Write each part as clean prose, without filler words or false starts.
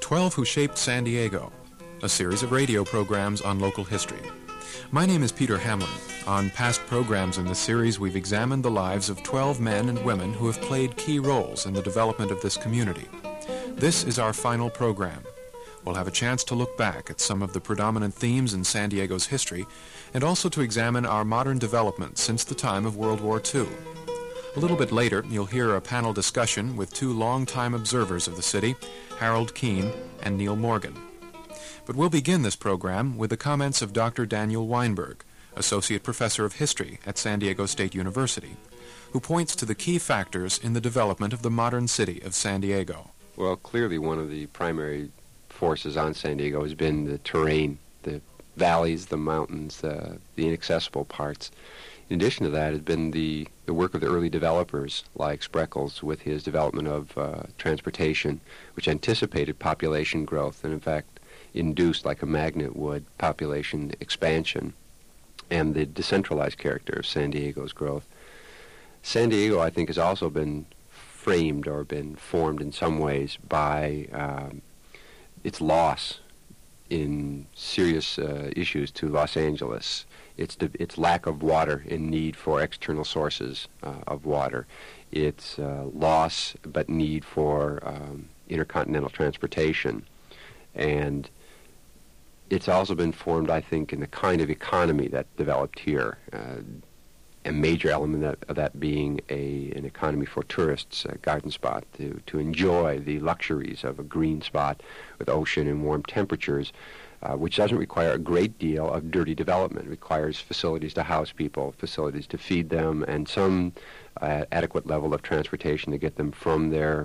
12 Who Shaped San Diego, a series of radio programs on local history. My name is Peter Hamlin. On past programs in this series, we've examined the lives of 12 men and women who have played key roles in the development of this community. This is our final program. We'll have a chance to look back at some of the predominant themes in San Diego's history and also to examine our modern development since the time of World War II. A little bit later, you'll hear a panel discussion with two longtime observers of the city, Harold Keene and Neil Morgan. But we'll begin this program with the comments of Dr. Daniel Weinberg, Associate Professor of History at San Diego State University, who points to the key factors in the development of the modern city of San Diego. Well, clearly one of the primary forces on San Diego has been the terrain, the valleys, the mountains, the inaccessible parts. In addition to that has been the work of the early developers like Spreckels with his development of transportation, which anticipated population growth and in fact induced, like a magnet would, population expansion, and the decentralized character of San Diego's growth. San Diego, I think, has also been framed or been formed in some ways by its loss in serious issues to Los Angeles. Its lack of water and need for external sources of water. Its loss but need for intercontinental transportation. And it's also been formed, I think, in the kind of economy that developed here. A major element of that being an economy for tourists, a garden spot, to enjoy the luxuries of a green spot with ocean and warm temperatures, which doesn't require a great deal of dirty development. It requires facilities to house people, facilities to feed them, and some adequate level of transportation to get them from their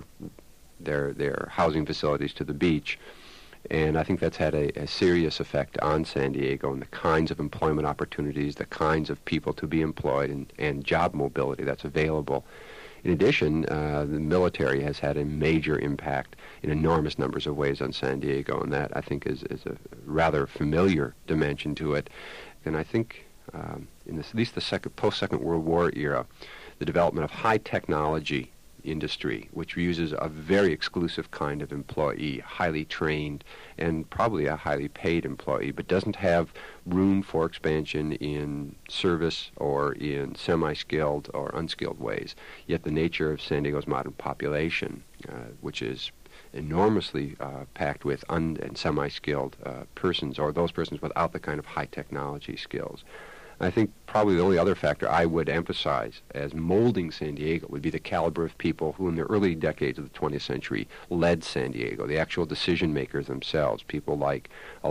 housing facilities to the beach. And I think that's had a serious effect on San Diego and the kinds of employment opportunities, the kinds of people to be employed, and job mobility that's available. In addition, the military has had a major impact in enormous numbers of ways on San Diego, and that, I think, is a rather familiar dimension to it. And I think, in at least the post-Second World War era, the development of high technology industry, which uses a very exclusive kind of employee, highly trained and probably a highly paid employee, but doesn't have room for expansion in service or in semi-skilled or unskilled ways. Yet the nature of San Diego's modern population, which is enormously packed with and semi-skilled persons, or those persons without the kind of high technology skills. I think probably the only other factor I would emphasize as molding San Diego would be the caliber of people who in the early decades of the 20th century led San Diego, the actual decision makers themselves, people like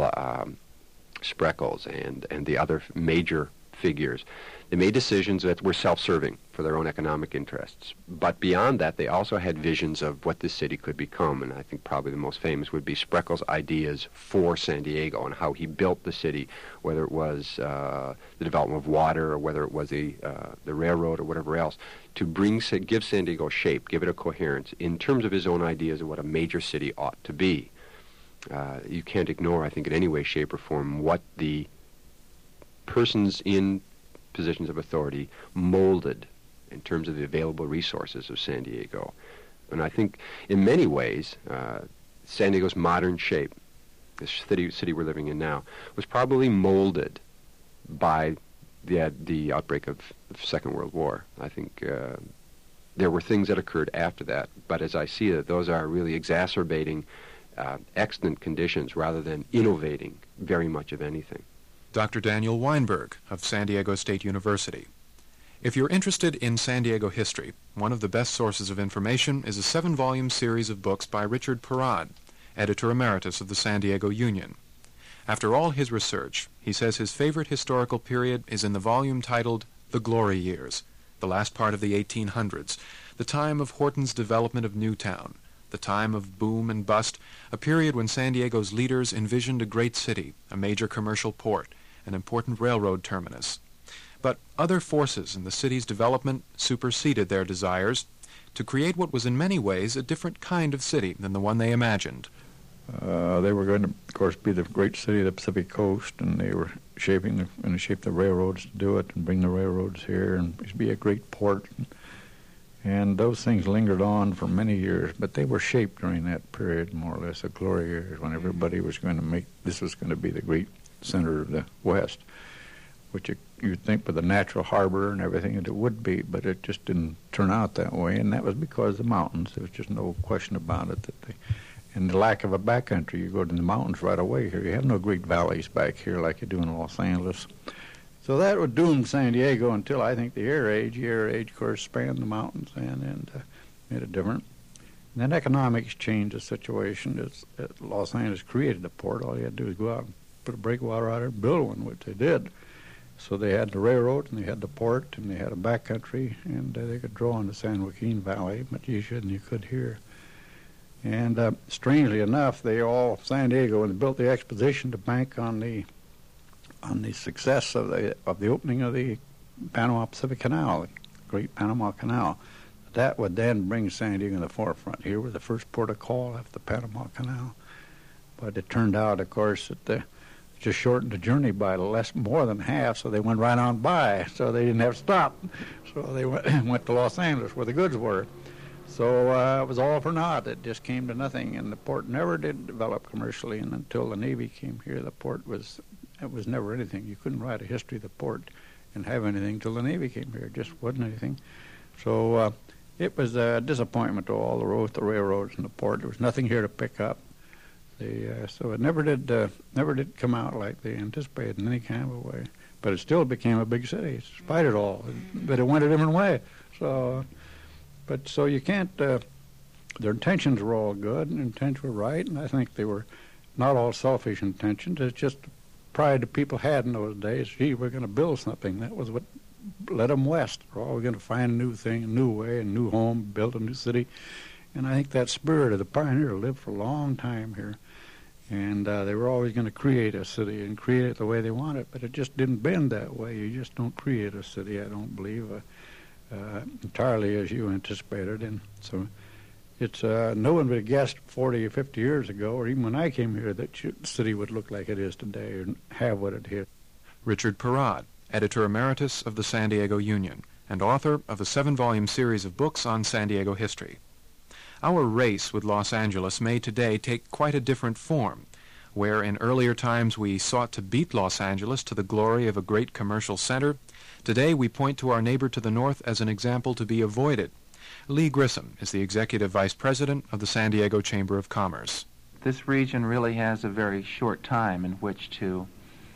Spreckels and the other major figures. They made decisions that were self-serving for their own economic interests. But beyond that, they also had visions of what this city could become, and I think probably the most famous would be Spreckels' ideas for San Diego and how he built the city, whether it was the development of water or whether it was the railroad or whatever else, to give San Diego shape, give it a coherence in terms of his own ideas of what a major city ought to be. You can't ignore, I think, in any way, shape, or form what the persons in positions of authority molded in terms of the available resources of San Diego. And I think in many ways, San Diego's modern shape, the city we're living in now, was probably molded by the outbreak of the Second World War. I think there were things that occurred after that, but as I see it, those are really exacerbating extant conditions rather than innovating very much of anything. Dr. Daniel Weinberg of San Diego State University. If you're interested in San Diego history, one of the best sources of information is a 7-volume series of books by Richard Perrod, editor emeritus of the San Diego Union. After all his research, he says his favorite historical period is in the volume titled The Glory Years, the last part of the 1800s, the time of Horton's development of Newtown, the time of boom and bust, a period when San Diego's leaders envisioned a great city, a major commercial port, an important railroad terminus. But other forces in the city's development superseded their desires to create what was in many ways a different kind of city than the one they imagined. They were going to, of course, be the great city of the Pacific Coast, and they were going to shape the railroads to do it and bring the railroads here and be a great port. And those things lingered on for many years, but they were shaped during that period, more or less, the glory years, when everybody was going to make, this was going to be the great center of the West, which you'd think with the natural harbor and everything that it would be, but it just didn't turn out that way, and that was because of the mountains. There was just no question about it. And the lack of a backcountry, you go to the mountains right away here. You have no great valleys back here like you do in Los Angeles. So that would doom San Diego until, I think, the Air Age. The Air Age, of course, spanned the mountains and made it different. And then economics changed the situation. Los Angeles created a port. All you had to do was go out and put a breakwater out there and build one, which they did. So they had the railroad, and they had the port, and they had a backcountry, and they could draw on the San Joaquin Valley much easier than you could here. And strangely enough, San Diego, when they built the exposition to bank on the success of the opening of the Panama Pacific Canal, the Great Panama Canal, that would then bring San Diego in the forefront. Here was the first port of call after the Panama Canal. But it turned out, of course, that it just shortened the journey by more than half, so they went right on by, so they didn't have to stop. So they went to Los Angeles, where the goods were. So it was all for naught. It just came to nothing, and the port never did develop commercially, and until the Navy came here, the port was never anything. You couldn't write a history of the port and have anything till the Navy came here. It just wasn't anything. So it was a disappointment to all the railroads and the port. There was nothing here to pick up. So it never did come out like they anticipated in any kind of a way. But it still became a big city, despite it all. But it went a different way. So you can't. Their intentions were all good, and intentions were right, and I think they were not all selfish intentions. It's just pride that people had in those days. Gee, we're going to build something. That was what led them west. We're going to find a new thing, a new way, a new home, build a new city. And I think that spirit of the pioneer lived for a long time here. And they were always going to create a city and create it the way they want it, but it just didn't bend that way. You just don't create a city, I don't believe, entirely as you anticipated. And so it's no one would have guessed 40 or 50 years ago, or even when I came here, that the city would look like it is today or have what it is. Richard Perrott, editor emeritus of the San Diego Union and author of a 7-volume series of books on San Diego history. Our race with Los Angeles may today take quite a different form. Where in earlier times we sought to beat Los Angeles to the glory of a great commercial center, today we point to our neighbor to the north as an example to be avoided. Lee Grissom is the Executive Vice President of the San Diego Chamber of Commerce. This region really has a very short time in which to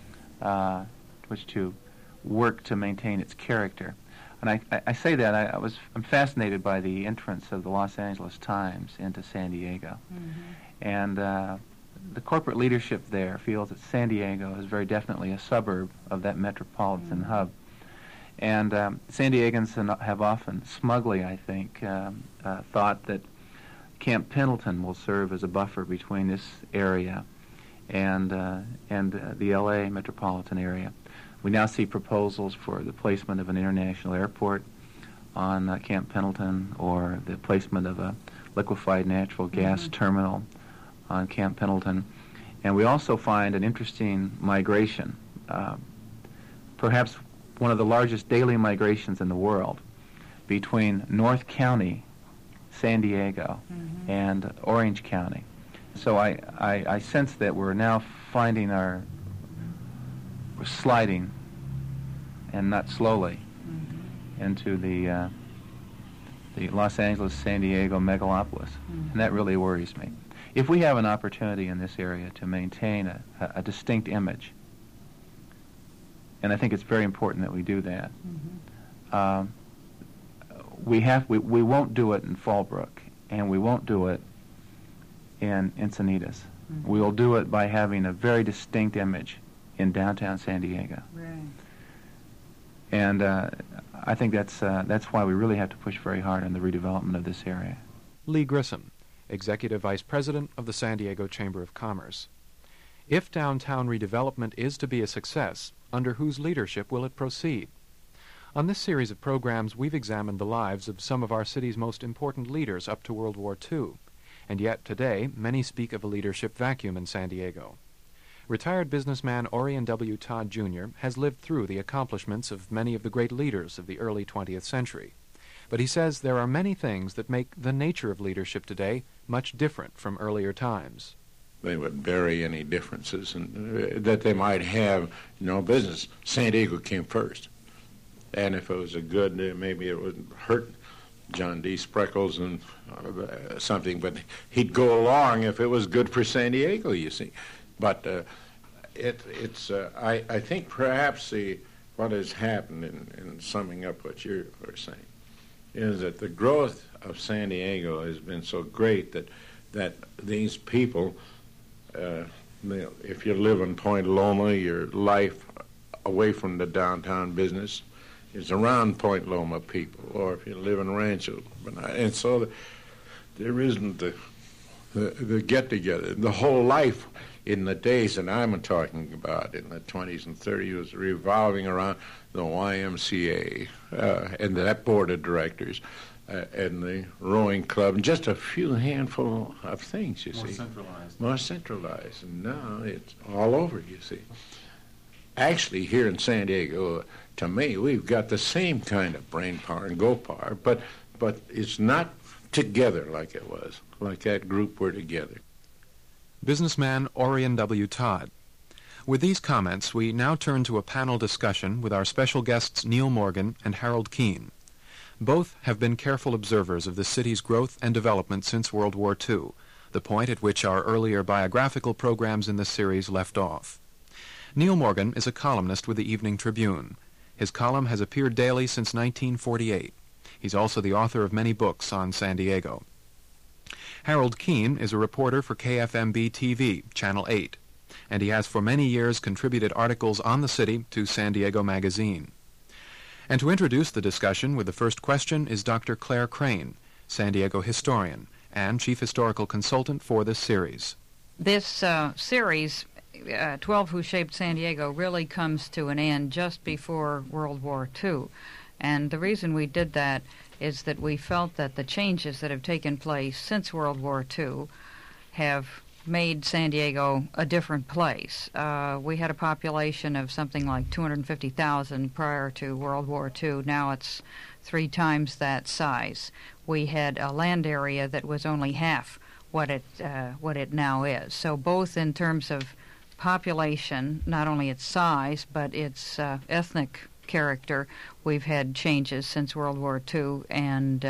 work to maintain its character. And I say that I'm fascinated by the entrance of the Los Angeles Times into San Diego. Mm-hmm. And the corporate leadership there feels that San Diego is very definitely a suburb of that metropolitan hub. And San Diegans have often, smugly I think, thought that Camp Pendleton will serve as a buffer between this area and the L.A. metropolitan area. We now see proposals for the placement of an international airport on Camp Pendleton, or the placement of a liquefied natural gas terminal on Camp Pendleton. And we also find an interesting migration, perhaps one of the largest daily migrations in the world, between North County, San Diego, and Orange County. So I sense that we're now finding we're sliding, and not slowly, into the Los Angeles, San Diego megalopolis. And that really worries me. If we have an opportunity in this area to maintain a distinct image, and I think it's very important that we do that, we won't do it in Fallbrook, and we won't do it in Encinitas. We will do it by having a very distinct image in downtown San Diego. Right. And I think that's why we really have to push very hard on the redevelopment of this area. Lee Grissom, Executive Vice President of the San Diego Chamber of Commerce. If downtown redevelopment is to be a success, under whose leadership will it proceed? On this series of programs, we've examined the lives of some of our city's most important leaders up to World War II, and yet today many speak of a leadership vacuum in San Diego. Retired businessman Orion W. Todd, Jr. has lived through the accomplishments of many of the great leaders of the early 20th century. but he says there are many things that make the nature of leadership today much different from earlier times. They would bury any differences that they might have in business. San Diego came first. And if it was a good, maybe it wouldn't hurt John D. Spreckles and something, but he'd go along if it was good for San Diego, you see. But I think perhaps what has happened in summing up what you were saying is that the growth of San Diego has been so great that these people, if you live in Point Loma, your life away from the downtown business is around Point Loma people, or if you live in Rancho. And so there isn't the get-together. The whole life in the days that I'm talking about, in the 20s and 30s, was revolving around the YMCA and that board of directors and the rowing club, and just a few handful of things, you see. More centralized. And now it's all over, you see. Actually, here in San Diego, to me, we've got the same kind of brain power and go power, but it's not together like it was, like that group were together. Businessman Orion W. Todd. With these comments, we now turn to a panel discussion with our special guests Neil Morgan and Harold Keene. Both have been careful observers of the city's growth and development since World War II, the point at which our earlier biographical programs in this series left off. Neil Morgan is a columnist with the Evening Tribune. His column has appeared daily since 1948. He's also the author of many books on San Diego. Harold Keene is a reporter for KFMB TV, Channel 8, and he has for many years contributed articles on the city to San Diego Magazine. And to introduce the discussion with the first question is Dr. Claire Crane, San Diego historian and chief historical consultant for this series. This series, 12 Who Shaped San Diego, really comes to an end just before World War II. And the reason we did that is that we felt that the changes that have taken place since World War II have made San Diego a different place. We had a population of something like 250,000 prior to World War II. Now it's 3 times that size. We had a land area that was only half what it now is. So both in terms of population, not only its size, but its ethnic character, we've had changes since World War II, and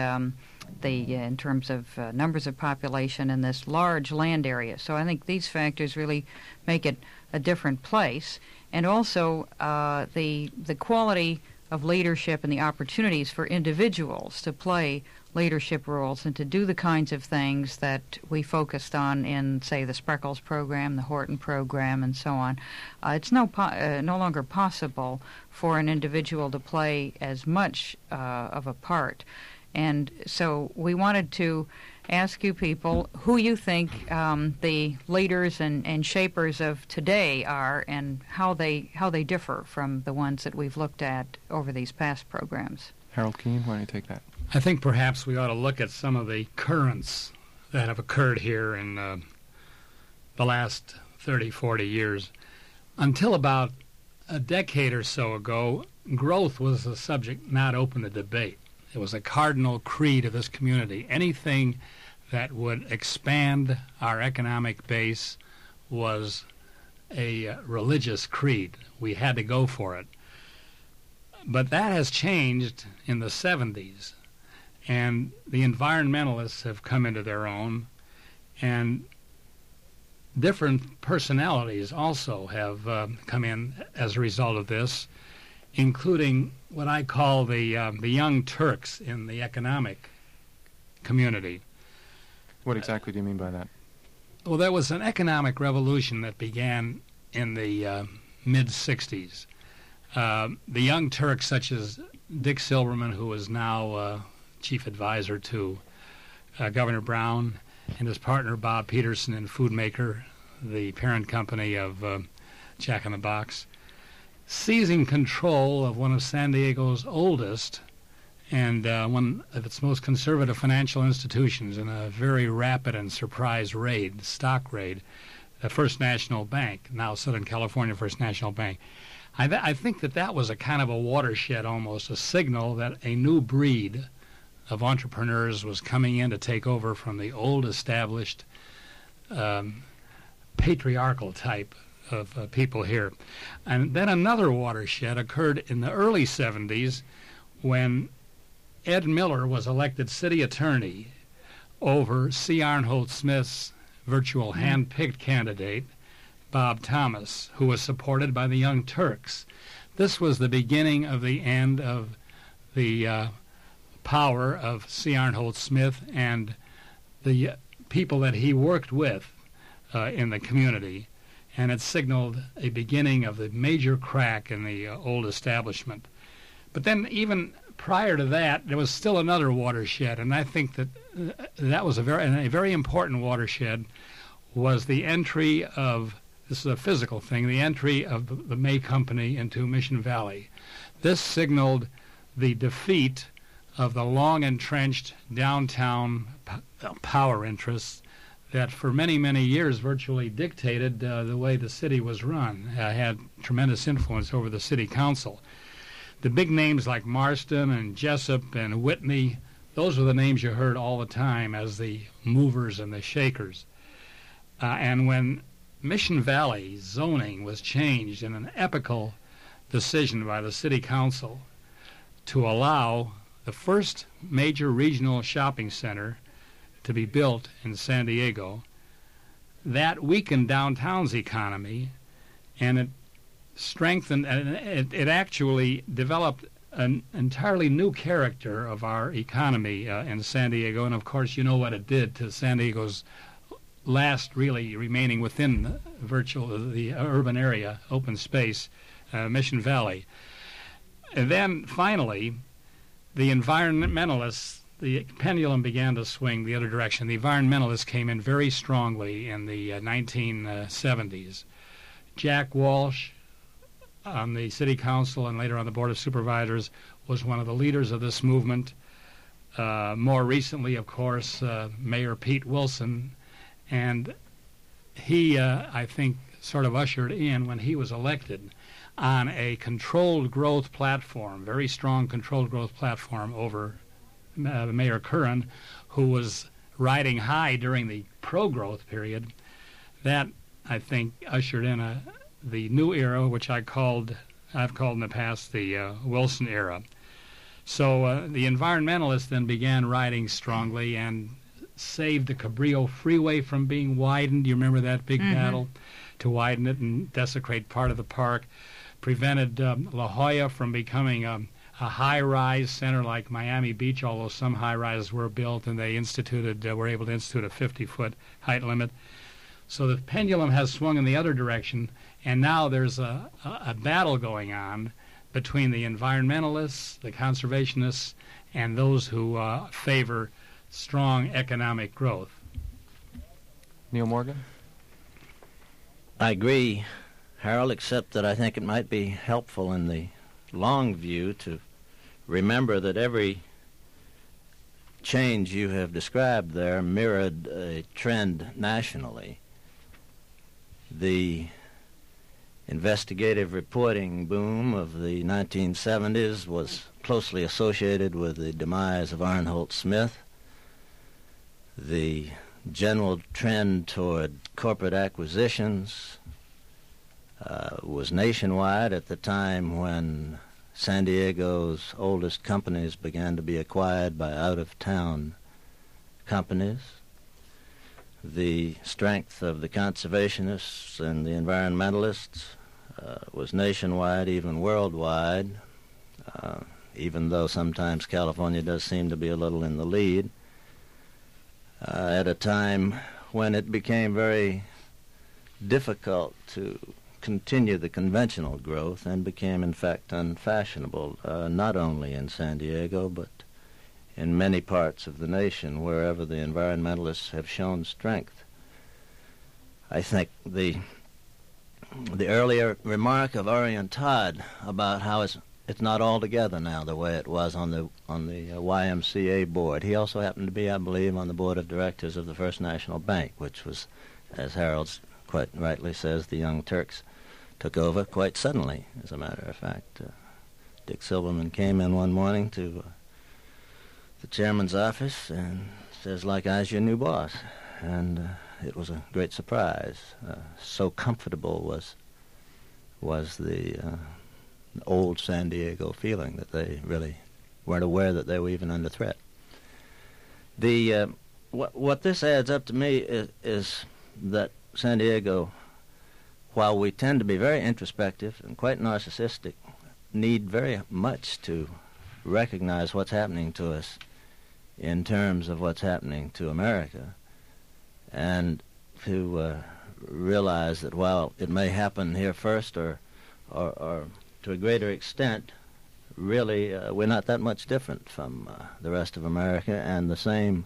in terms of numbers of population in this large land area. So I think these factors really make it a different place. And also the quality of leadership and the opportunities for individuals to play leadership roles and to do the kinds of things that we focused on in, say, the Spreckles program, the Horton program, and so on. It's no longer possible for an individual to play as much of a part. And so we wanted to ask you people who you think the leaders and shapers of today are, and how they differ from the ones that we've looked at over these past programs. Harold Keene, why don't you take that? I think perhaps we ought to look at some of the currents that have occurred here in the last 30, 40 years. Until about a decade or so ago, growth was a subject not open to debate. It was a cardinal creed of this community. Anything that would expand our economic base was a religious creed. We had to go for it. But that has changed in the 70s, and the environmentalists have come into their own, and different personalities also have come in as a result of this, including what I call the young Turks in the economic community. What exactly do you mean by that? Well, there was an economic revolution that began in the mid-'60s. The young Turks, such as Dick Silverman, who is now chief advisor to Governor Brown, and his partner Bob Peterson in Foodmaker, the parent company of Jack in the Box, seizing control of one of San Diego's oldest and one of its most conservative financial institutions in a very rapid and surprise raid, stock raid, the First National Bank, now Southern California First National Bank. I think that was a kind of a watershed, almost a signal that a new breed of entrepreneurs was coming in to take over from the old established patriarchal type of people here. And then another watershed occurred in the early 70s when Ed Miller was elected city attorney over C. Arnholt Smith's virtual hand-picked candidate, Bob Thomas, who was supported by the Young Turks. This was the beginning of the end of the power of C. Arnholt Smith and the people that he worked with in the community, and it signaled a beginning of the major crack in the old establishment. But then even prior to that, there was still another watershed, and I think that that was a very important watershed, was the entry of, this is a physical thing, the entry of the May Company into Mission Valley. This signaled the defeat of the long-entrenched downtown power interests that for many, many years virtually dictated the way the city was run, had tremendous influence over the city council. The big names like Marston and Jessup and Whitney, those were the names you heard all the time as the movers and the shakers. And when Mission Valley zoning was changed in an epical decision by the city council to allow the first major regional shopping center to be built in San Diego, that weakened downtown's economy, and it strengthened, and it actually developed an entirely new character of our economy in San Diego. And of course, you know what it did to San Diego's last really remaining within the urban area, open space, Mission Valley. And then finally, the environmentalists, the pendulum began to swing the other direction. The environmentalists came in very strongly in the 1970s. Jack Walsh on the city council and later on the board of supervisors was one of the leaders of this movement. More recently, of course, Mayor Pete Wilson, and he, I think, sort of ushered in, when he was elected, on a controlled growth platform, very strong controlled growth platform over Mayor Curran, who was riding high during the pro-growth period. That, I think, ushered in the new era, which I've called in the past the Wilson era. So the environmentalists then began riding strongly and saved the Cabrillo Freeway from being widened. You remember that big battle to widen it and desecrate part of the park? Prevented La Jolla from becoming a high-rise center like Miami Beach, although some high-rises were built, and they were able to institute a 50-foot height limit. So the pendulum has swung in the other direction, and now there's a battle going on between the environmentalists, the conservationists, and those who favor strong economic growth. Neil Morgan? I agree, Harold, except that I think it might be helpful in the long view to remember that every change you have described there mirrored a trend nationally. The investigative reporting boom of the 1970s was closely associated with the demise of Arnholt Smith. The general trend toward corporate acquisitions was nationwide at the time when San Diego's oldest companies began to be acquired by out-of-town companies. The strength of the conservationists and the environmentalists was nationwide, even worldwide, even though sometimes California does seem to be a little in the lead, at a time when it became very difficult to continue the conventional growth and became, in fact, unfashionable, not only in San Diego, but in many parts of the nation, wherever the environmentalists have shown strength. I think the earlier remark of Orion Todd about how it's not all together now the way it was on the YMCA board. He also happened to be, I believe, on the board of directors of the First National Bank, which was, as Harold quite rightly says, the Young Turks took over quite suddenly, as a matter of fact. Dick Silverman came in one morning to the chairman's office and says, like, I's your new boss. And it was a great surprise. So comfortable was the old San Diego feeling that they really weren't aware that they were even under threat. What this adds up to me is that San Diego, while we tend to be very introspective and quite narcissistic, need very much to recognize what's happening to us in terms of what's happening to America, and to realize that while it may happen here first or to a greater extent, really we're not that much different from the rest of America, and the same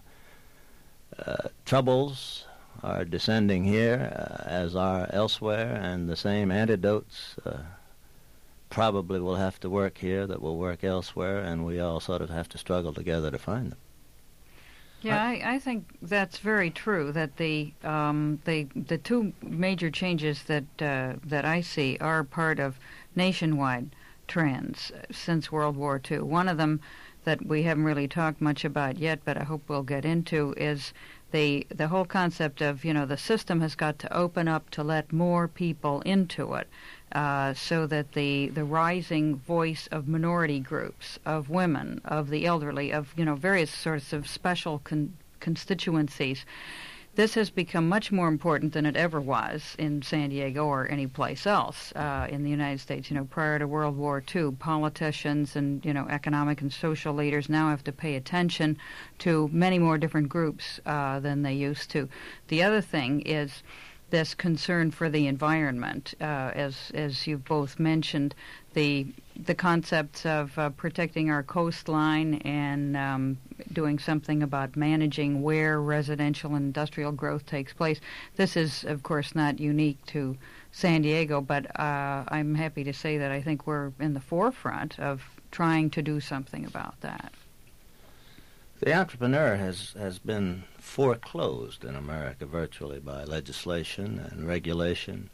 troubles are descending here as are elsewhere, and the same antidotes probably will have to work here that will work elsewhere, and we all sort of have to struggle together to find them. Yeah, I think that's very true. That the two major changes that I see are part of nationwide trends since World War II. One of them that we haven't really talked much about yet, but I hope we'll get into, is the whole concept of, the system has got to open up to let more people into it, so that the rising voice of minority groups, of women, of the elderly, of various sorts of special constituencies. This has become much more important than it ever was in San Diego or any place else in the United States. Prior to World War II, politicians and, economic and social leaders now have to pay attention to many more different groups than they used to. The other thing is this concern for the environment, as you've both mentioned, the concepts of protecting our coastline and doing something about managing where residential and industrial growth takes place. This is, of course, not unique to San Diego, but I'm happy to say that I think we're in the forefront of trying to do something about that. The entrepreneur has been foreclosed in America virtually by legislation and regulation.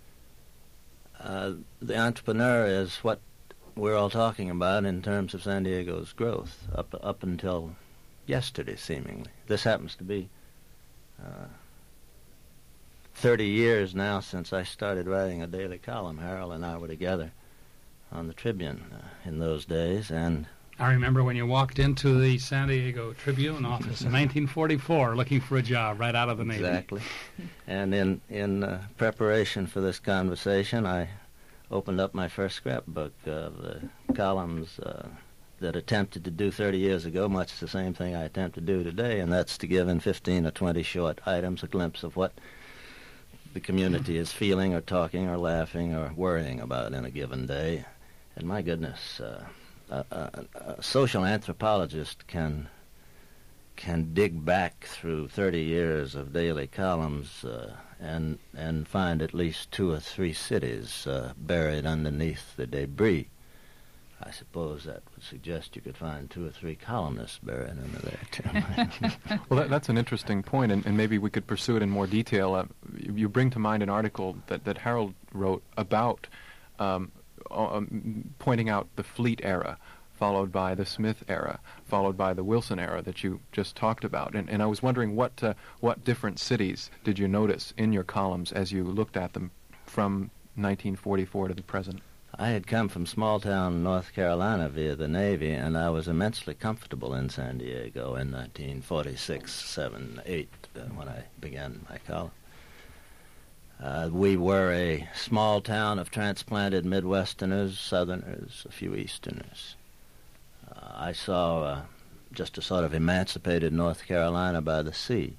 The entrepreneur is what we're all talking about in terms of San Diego's growth up until yesterday, seemingly. This happens to be 30 years now since I started writing a daily column. Harold and I were together on the Tribune in those days, and I remember when you walked into the San Diego Tribune office in 1944 looking for a job right out of the Navy. Exactly. And in preparation for this conversation, I opened up my first scrapbook of the columns that attempted to do 30 years ago, much the same thing I attempt to do today, and that's to give in 15 or 20 short items a glimpse of what the community is feeling or talking or laughing or worrying about in a given day. And my goodness, a social anthropologist can dig back through 30 years of daily columns and find at least 2 or 3 cities buried underneath the debris. I suppose that would suggest you could find 2 or 3 columnists buried under there, too. Well, that's an interesting point, and maybe we could pursue it in more detail. You bring to mind an article that Harold wrote about pointing out the Fleet era, followed by the Smith era, followed by the Wilson era that you just talked about. And I was wondering what different cities did you notice in your columns as you looked at them from 1944 to the present? I had come from small-town North Carolina via the Navy, and I was immensely comfortable in San Diego in 1946, 7, 8, when I began my column. We were a small town of transplanted Midwesterners, Southerners, a few Easterners. I saw just a sort of emancipated North Carolina by the sea.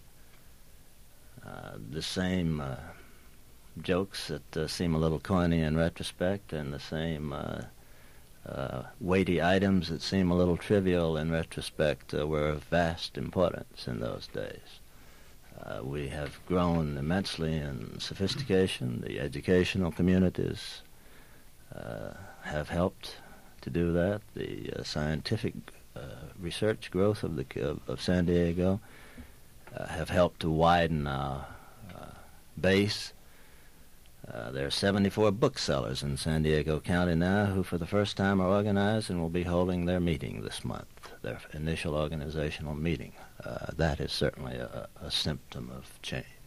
The same jokes that seem a little corny in retrospect, and the same weighty items that seem a little trivial in retrospect were of vast importance in those days. We have grown immensely in sophistication. The educational communities have helped to do that. The scientific research growth of San Diego have helped to widen our base. There are 74 booksellers in San Diego County now who for the first time are organized and will be holding their meeting this month, their initial organizational meeting. That is certainly a symptom of change.